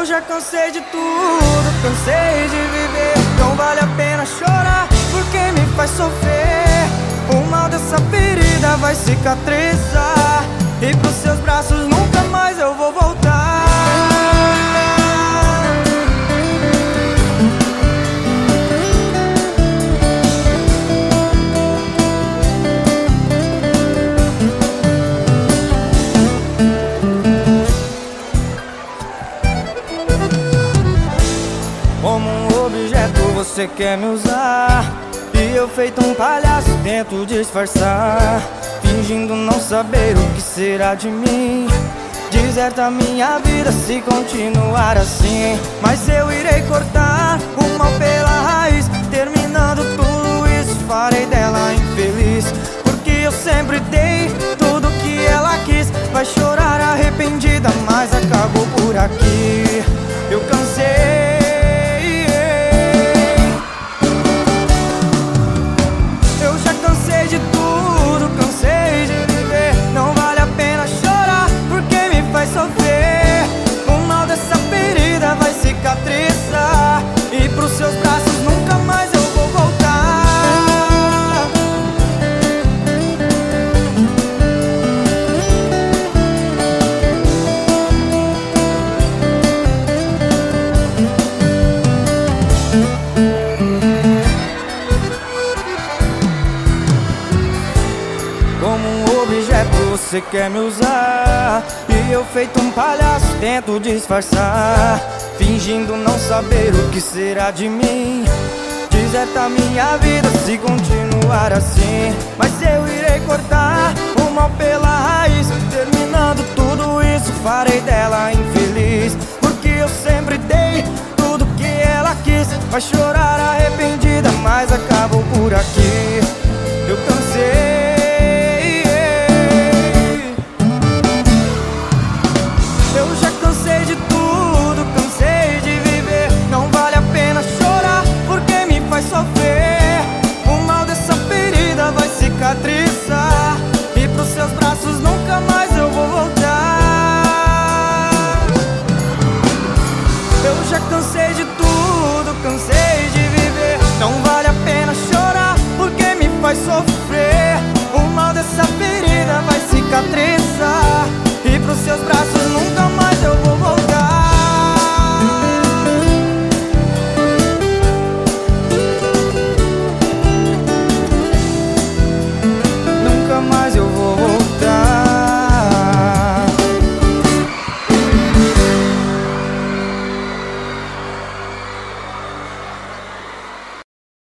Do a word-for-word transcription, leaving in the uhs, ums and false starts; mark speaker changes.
Speaker 1: Eu já cansei de tudo, cansei de viver. Não vale a pena chorar, porque me faz sofrer. O mal dessa ferida vai cicatrizar, e pros seus braços nunca mais eu vou voltar. Como um objeto você quer me usar, e eu feito um palhaço tento disfarçar, fingindo não saber o que será de mim. Deserta minha vida se continuar assim, mas eu irei cortar o mal pela raiz. Terminando tudo isso, farei dela infeliz, porque eu sempre dei tudo que ela quis. Vai chorar arrependida, mas acabou por aqui. Eu cansei. De tudo, cansei de viver. Não vale a pena chorar, porque me faz sofrer. O mal dessa ferida vai cicatrizar, e pros seus braços nunca mais eu vou voltar. Como um objeto você quer me usar, e eu feito um palhaço tento disfarçar, fingindo não saber o que será de mim. Deserta minha vida se continuar assim, mas eu irei cortar o mal pela raiz. Terminando tudo isso, farei dela infeliz, porque eu sempre dei tudo que ela quis. Vai chorar arrependida, mas acabou por aqui.